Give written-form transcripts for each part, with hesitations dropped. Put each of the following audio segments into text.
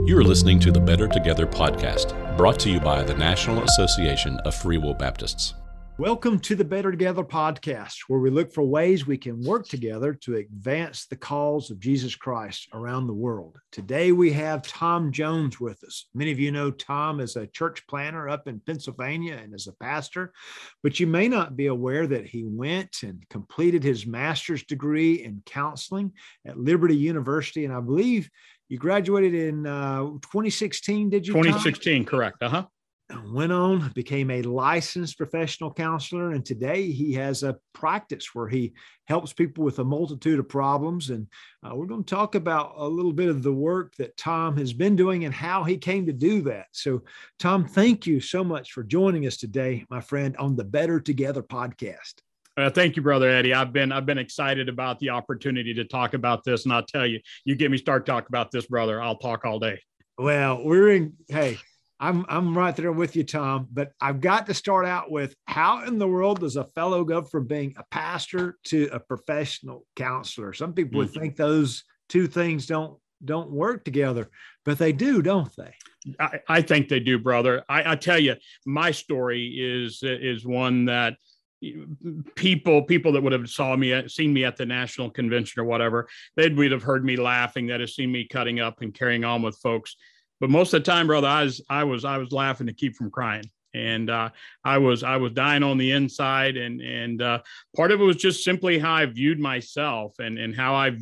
You are listening to the Better Together podcast, brought to you by the National Association of Free Will Baptists. Welcome to the Better Together podcast, where we look for ways we can work together to advance the cause of Jesus Christ around the world. Today, we have Tom Jones with us. Many of you know Tom as a church planner up in Pennsylvania and as a pastor, but you may not be aware that he went and completed his master's degree in counseling at Liberty University. And I believe you graduated in 2016, did you, 2016, Tom? Correct. Went on, became a licensed professional counselor, and today he has a practice where he helps people with a multitude of problems. And we're going to talk about a little bit of the work that Tom has been doing and how he came to do that. So, Tom, thank you so much for joining us today, my friend, on the Better Together podcast. Thank you, Brother Eddie. I've been excited about the opportunity to talk about this, and I'll tell you, you get me started talk about this, brother, I'll talk all day. Well, I'm right there with you, Tom, but I've got to start out with, how in the world does a fellow go from being a pastor to a professional counselor? Some people would think those two things don't work together, but they do, don't they? I think they do, brother. I tell you, my story is one that people that would have seen me at the national convention or whatever, would have heard me laughing, that have seen me cutting up and carrying on with folks. But most of the time, brother, I was laughing to keep from crying, and I was dying on the inside, and part of it was just simply how I viewed myself and how I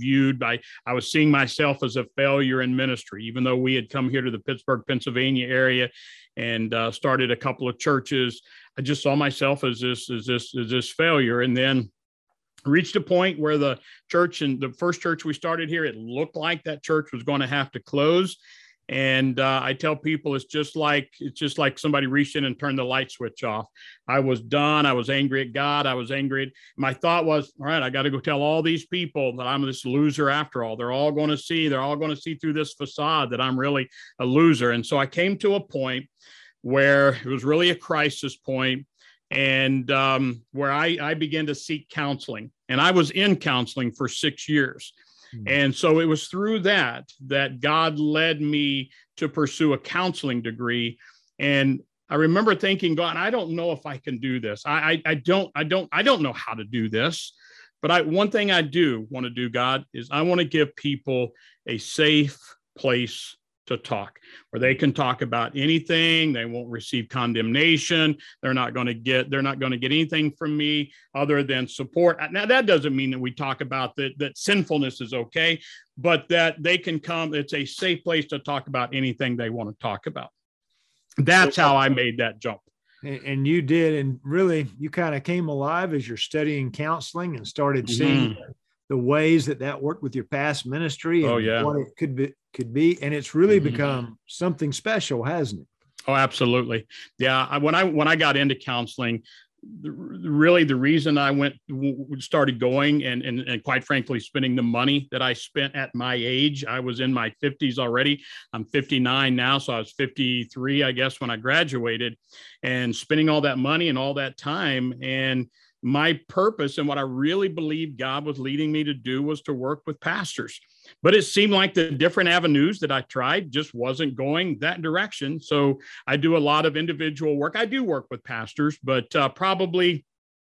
was seeing myself as a failure in ministry. Even though we had come here to the Pittsburgh, Pennsylvania area and started a couple of churches, I just saw myself as this failure, and then reached a point where the church, and the first church we started here, it looked like that church was going to have to close. And I tell people it's just like somebody reached in and turned the light switch off. I was done. I was angry at God. I was angry. My thought was, all right, I got to go tell all these people that I'm this loser after all. They're all going to see through this facade that I'm really a loser. And so I came to a point where it was really a crisis point, and where I began to seek counseling. And I was in counseling for 6 years. And so it was through that God led me to pursue a counseling degree. And I remember thinking, God, I don't know if I can do this. I don't know how to do this. But one thing I do want to do, God, is I want to give people a safe place to talk, where they can talk about anything. They won't receive condemnation. They're not going to get anything from me other than support. Now, that doesn't mean that we talk about that sinfulness is okay, but that they can come. It's a safe place to talk about anything they want to talk about. That's how I made that jump. And you did. And really, you kind of came alive as you're studying counseling and started seeing the ways that worked with your past ministry and what it could be. And it's really become something special, hasn't it? Oh, absolutely. Yeah. When I got into counseling, really the reason I started going and quite frankly, spending the money that I spent at my age, I was in my 50s already. I'm 59 now. So I was 53, I guess, when I graduated, and spending all that money and all that time. And my purpose and what I really believed God was leading me to do was to work with pastors. But it seemed like the different avenues that I tried just wasn't going that direction. So I do a lot of individual work. I do work with pastors, but probably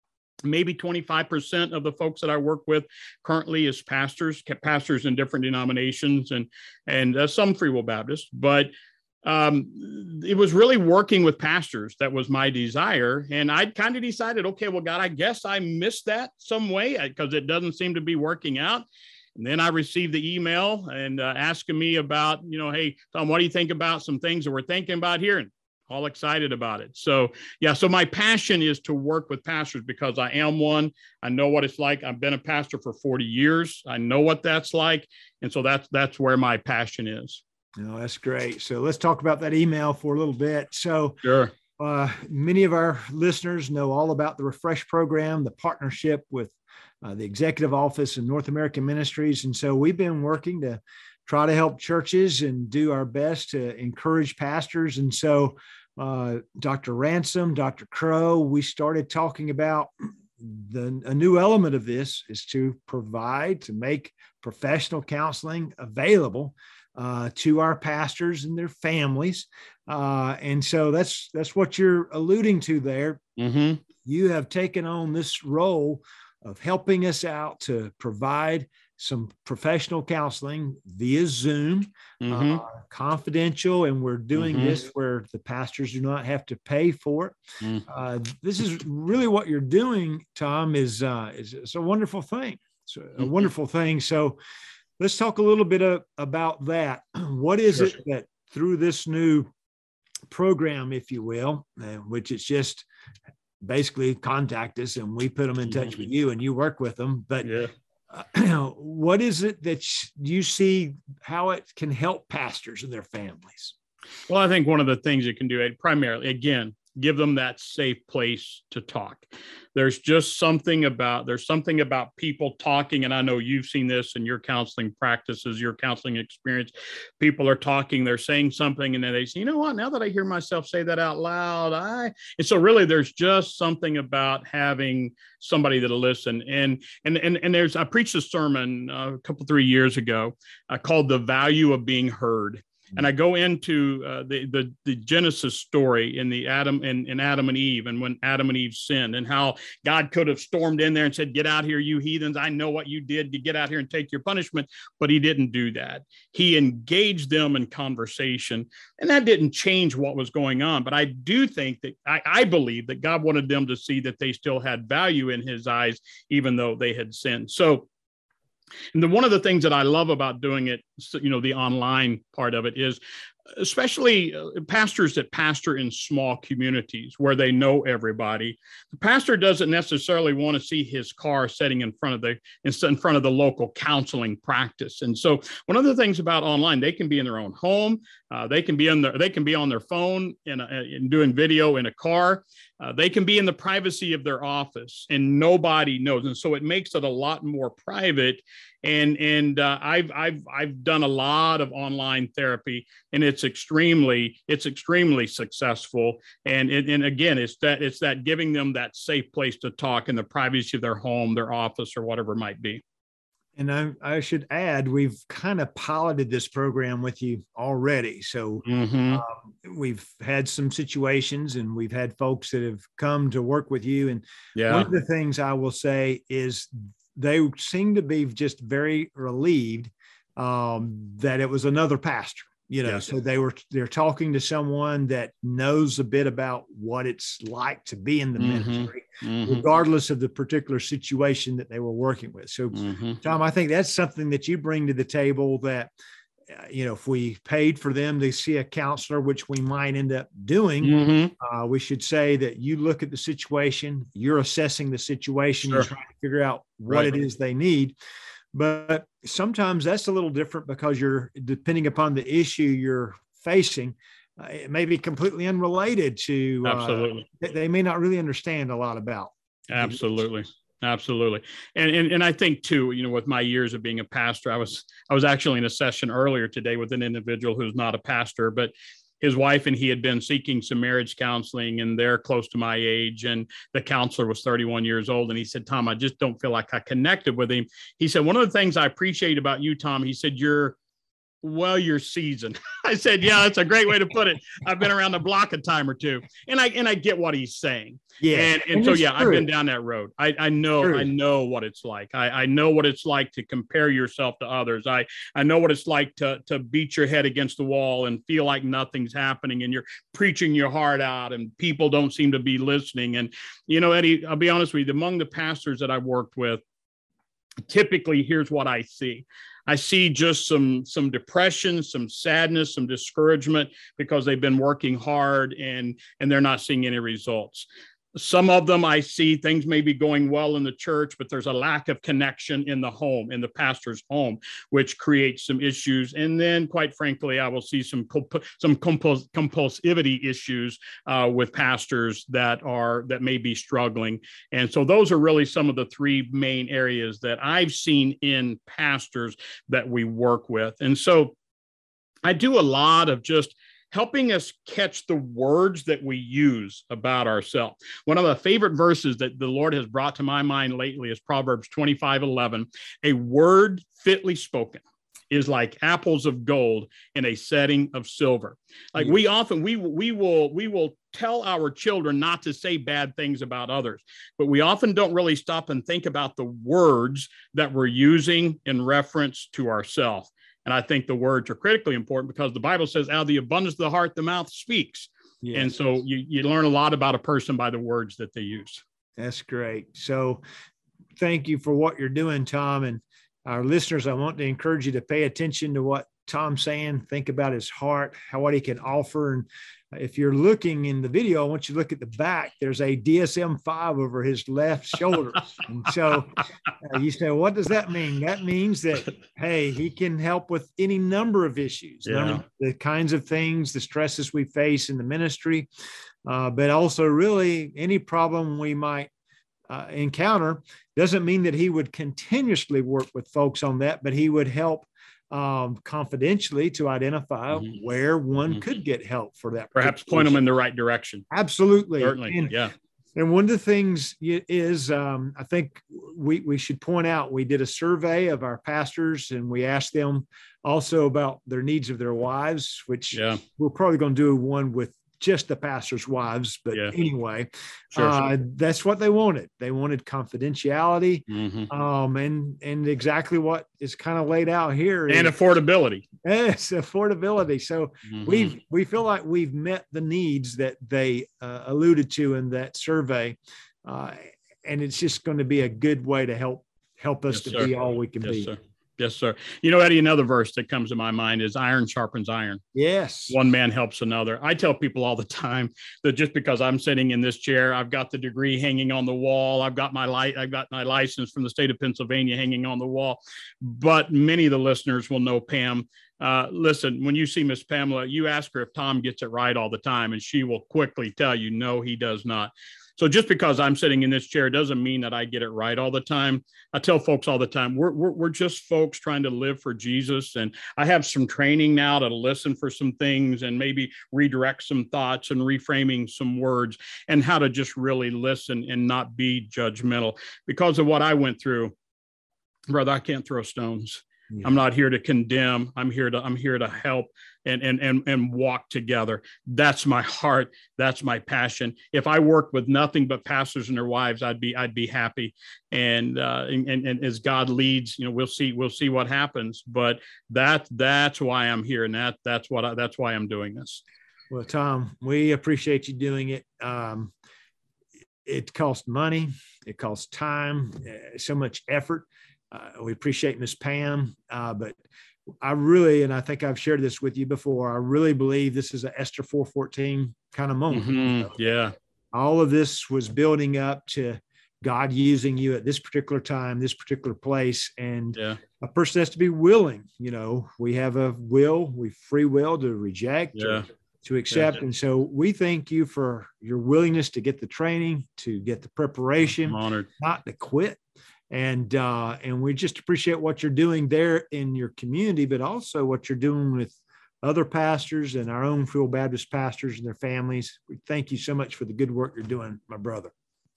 maybe 25% of the folks that I work with currently is pastors in different denominations and some Free Will Baptists. But it was really working with pastors that was my desire. And I kind of decided, okay, well, God, I guess I missed that some way because it doesn't seem to be working out. And then I received the email and asking me about, hey, Tom, what do you think about some things that we're thinking about here? And all excited about it. So, yeah, so my passion is to work with pastors because I am one. I know what it's like. I've been a pastor for 40 years. I know what that's like. And so that's where my passion is. No, that's great. So let's talk about that email for a little bit. So sure. Many of our listeners know all about the Refresh program, the partnership with the Executive Office and North American Ministries. And so we've been working to try to help churches and do our best to encourage pastors. And so Dr. Ransom, Dr. Crow, we started talking about a new element of this is to make professional counseling available to our pastors and their families. And so that's what you're alluding to there. Mm-hmm. You have taken on this role of helping us out to provide some professional counseling via Zoom, confidential, and we're doing this where the pastors do not have to pay for it. This is really what you're doing, Tom, is it's a wonderful thing. It's a wonderful thing. So let's talk a little bit about that. What is it that through this new program, if you will, which it's just basically contact us and we put them in touch with you and you work with them, but what is it that you see how it can help pastors and their families? Well, I think one of the things you can do, primarily, again, give them that safe place to talk. There's something about people talking. And I know you've seen this in your counseling practices, your counseling experience. People are talking, they're saying something, and then they say, you know what, now that I hear myself say that out loud, and so really there's just something about having somebody that'll listen. And I preached a sermon a couple, 3 years ago called The Value of Being Heard. And I go into the Genesis story in Adam and Eve, and when Adam and Eve sinned, and how God could have stormed in there and said, "Get out here, you heathens! I know what you did. To get out here and take your punishment." But He didn't do that. He engaged them in conversation, and that didn't change what was going on. But I do think that I believe that God wanted them to see that they still had value in His eyes, even though they had sinned. So. And one of the things that I love about doing it, the online part of it, is especially pastors that pastor in small communities where they know everybody. The pastor doesn't necessarily want to see his car sitting in front of the local counseling practice. And so one of the things about online, they can be in their own home. They can be on their phone and doing video in a car. They can be in the privacy of their office and nobody knows. And so it makes it a lot more private. And I've done a lot of online therapy, and it's extremely successful. And again, it's that giving them that safe place to talk in the privacy of their home, their office, or whatever it might be. And I should add, we've kind of piloted this program with you already. So we've had some situations and we've had folks that have come to work with you. And one of the things I will say is they seem to be just very relieved that it was another pastor. So they're talking to someone that knows a bit about what it's like to be in the ministry, regardless of the particular situation that they were working with. So, Tom, I think that's something that you bring to the table that, if we paid for them to see a counselor, which we might end up doing, we should say that you look at the situation, you're assessing the situation, you're trying to figure out what it is they need. But sometimes that's a little different because you're depending upon the issue you're facing. It may be completely unrelated to, absolutely. They may not really understand a lot about. Absolutely. Absolutely. And I think too, with my years of being a pastor, I was actually in a session earlier today with an individual who's not a pastor, but his wife and he had been seeking some marriage counseling, and they're close to my age. And the counselor was 31 years old. And he said, "Tom, I just don't feel like I connected with him." He said, "One of the things I appreciate about you, Tom," he said, you're seasoned." I said, "Yeah, that's a great way to put it. I've been around the block a time or two." And I get what he's saying. Yeah. And so, yeah, true. I've been down that road. I know what it's like. I know what it's like to compare yourself to others. I know what it's like to beat your head against the wall and feel like nothing's happening and you're preaching your heart out and people don't seem to be listening. And, Eddie, I'll be honest with you, among the pastors that I've worked with, typically, here's what I see. I see just some depression, some sadness, some discouragement because they've been working hard and they're not seeing any results. Some of them I see things may be going well in the church, but there's a lack of connection in the home, in the pastor's home, which creates some issues. And then, quite frankly, I will see some compulsivity issues with pastors that may be struggling. And so those are really some of the three main areas that I've seen in pastors that we work with. And so I do a lot of just helping us catch the words that we use about ourselves. One of the favorite verses that the Lord has brought to my mind lately is Proverbs 25:11, "A word fitly spoken is like apples of gold in a setting of silver. Like we often, we will tell our children not to say bad things about others, but we often don't really stop and think about the words that we're using in reference to ourselves. And I think the words are critically important because the Bible says out of the abundance of the heart, the mouth speaks. Yes. And so you learn a lot about a person by the words that they use. That's great. So thank you for what you're doing, Tom. And our listeners, I want to encourage you to pay attention to what Tom's saying. Think about his heart, what he can offer. And if you're looking in the video, I want you to look at the back. There's a DSM-5 over his left shoulder. And so you say, what does that mean? That means that, hey, he can help with any number of issues, the kinds of things, the stresses we face in the ministry, but also really any problem we might encounter. Doesn't mean that he would continuously work with folks on that, but he would help confidentially to identify where one could get help for that. Perhaps point them in the right direction. Absolutely. Certainly. And one of the things is, I think we should point out, we did a survey of our pastors and we asked them also about their needs of their wives, which we're probably going to do one with just the pastors' wives. But anyway, sure. That's what they wanted. They wanted confidentiality, and exactly what is kind of laid out here. And affordability. Yes, affordability. So we feel like we've met the needs that they alluded to in that survey. And it's just going to be a good way to help us to be all we can be. Sir. Yes, sir. You know, Eddie, another verse that comes to my mind is iron sharpens iron. Yes. One man helps another. I tell people all the time that just because I'm sitting in this chair, I've got the degree hanging on the wall. I've got my license from the state of Pennsylvania hanging on the wall. But many of the listeners will know Pam. Listen, when you see Miss Pamela, you ask her if Tom gets it right all the time, and she will quickly tell you, no, he does not. So just because I'm sitting in this chair doesn't mean that I get it right all the time. I tell folks all the time, we're just folks trying to live for Jesus. And I have some training now to listen for some things and maybe redirect some thoughts and reframing some words and how to just really listen and not be judgmental. Because of what I went through, brother, I can't throw stones. Yeah. I'm not here to condemn. I'm here to help and walk together. That's my heart. That's my passion. If I worked with nothing but pastors and their wives, I'd be happy. And as God leads, we'll see what happens. But that's why I'm here, and that's why I'm doing this. Well, Tom, we appreciate you doing it. It costs money. It costs time. So much effort. We appreciate Miss Pam, but I really, and I think I've shared this with you before, I really believe this is an Esther 4:14 kind of moment. Yeah. All of this was building up to God using you at this particular time, this particular place. And a person has to be willing. We have a free will to reject or to accept. And so we thank you for your willingness to get the training, to get the preparation, I'm honored. Not to quit. And we just appreciate what you're doing there in your community, but also what you're doing with other pastors and our own Free Will Baptist pastors and their families. We thank you so much for the good work you're doing, my brother.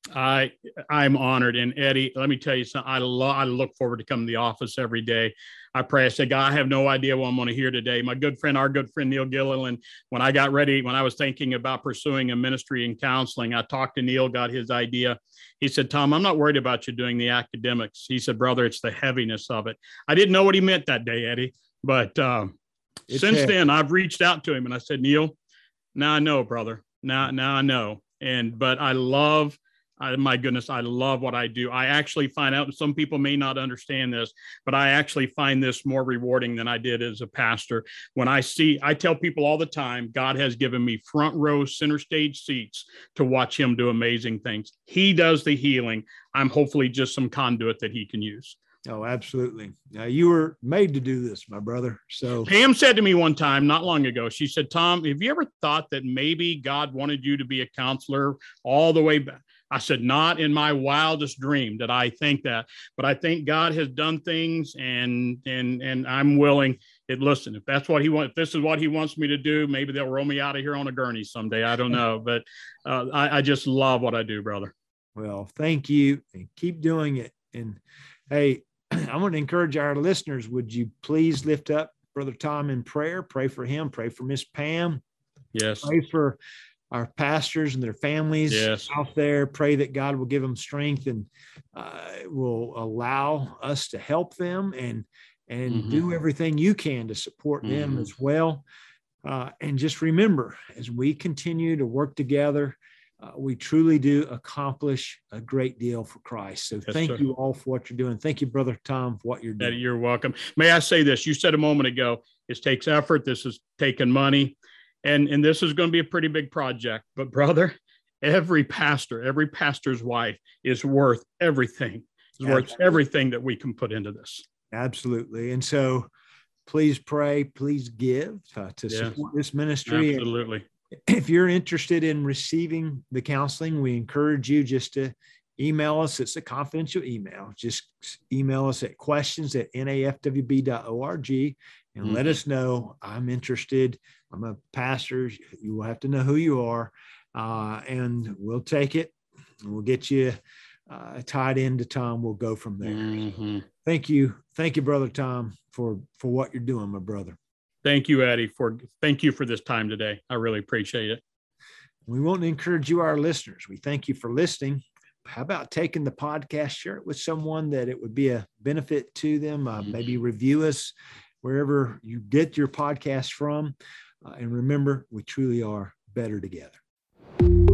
I'm honored. And Eddie, let me tell you something. I look forward to coming to the office every day. I pray, I say, God, I have no idea what I'm going to hear today. Our good friend, Neil Gilliland, when I was thinking about pursuing a ministry in counseling, I talked to Neil, got his idea. He said, Tom, I'm not worried about you doing the academics. He said, brother, it's the heaviness of it. I didn't know what he meant that day, Eddie, but since then I've reached out to him and I said, Neil, now I know, brother. Now I know. But I love my goodness, I love what I do. I actually find out, and some people may not understand this, but I actually find this more rewarding than I did as a pastor. When I tell people all the time, God has given me front row, center stage seats to watch him do amazing things. He does the healing. I'm hopefully just some conduit that he can use. Oh, absolutely. You were made to do this, my brother. So Pam said to me one time, not long ago, she said, Tom, have you ever thought that maybe God wanted you to be a counselor all the way back? I said, not in my wildest dream did I think that, but I think God has done things and I'm willing. Listen, if that's what he wants, if this is what he wants me to do, maybe they'll roll me out of here on a gurney someday. I don't know, but I just love what I do, brother. Well, thank you and keep doing it. And hey, I want to encourage our listeners. Would you please lift up Brother Tom in prayer? Pray for him. Pray for Miss Pam. Yes. Pray for our pastors and their families out there. Pray that God will give them strength and will allow us to help them and do everything you can to support them as well. And just remember, as we continue to work together, we truly do accomplish a great deal for Christ. So thank you all for what you're doing. Thank you, Brother Tom, for what you're doing. You're welcome. May I say this? You said a moment ago, it takes effort. This is taking money. And this is going to be a pretty big project. But brother, every pastor's wife is worth everything. It's worth everything that we can put into this. Absolutely. And so please pray, please give to support this ministry. Absolutely. And if you're interested in receiving the counseling, we encourage you just to email us. It's a confidential email. Just email us at questions@nafwb.org and let us know. I'm interested. I'm a pastor. You will have to know who you are, and we'll take it. We'll get you tied into Tom. We'll go from there. Thank you, Brother Tom, for what you're doing, my brother. Thank you, Eddie. Thank you for this time today. I really appreciate it. We want to encourage you, our listeners. We thank you for listening. How about taking the podcast, share it with someone that it would be a benefit to them? Maybe review us wherever you get your podcast from. And remember, we truly are better together.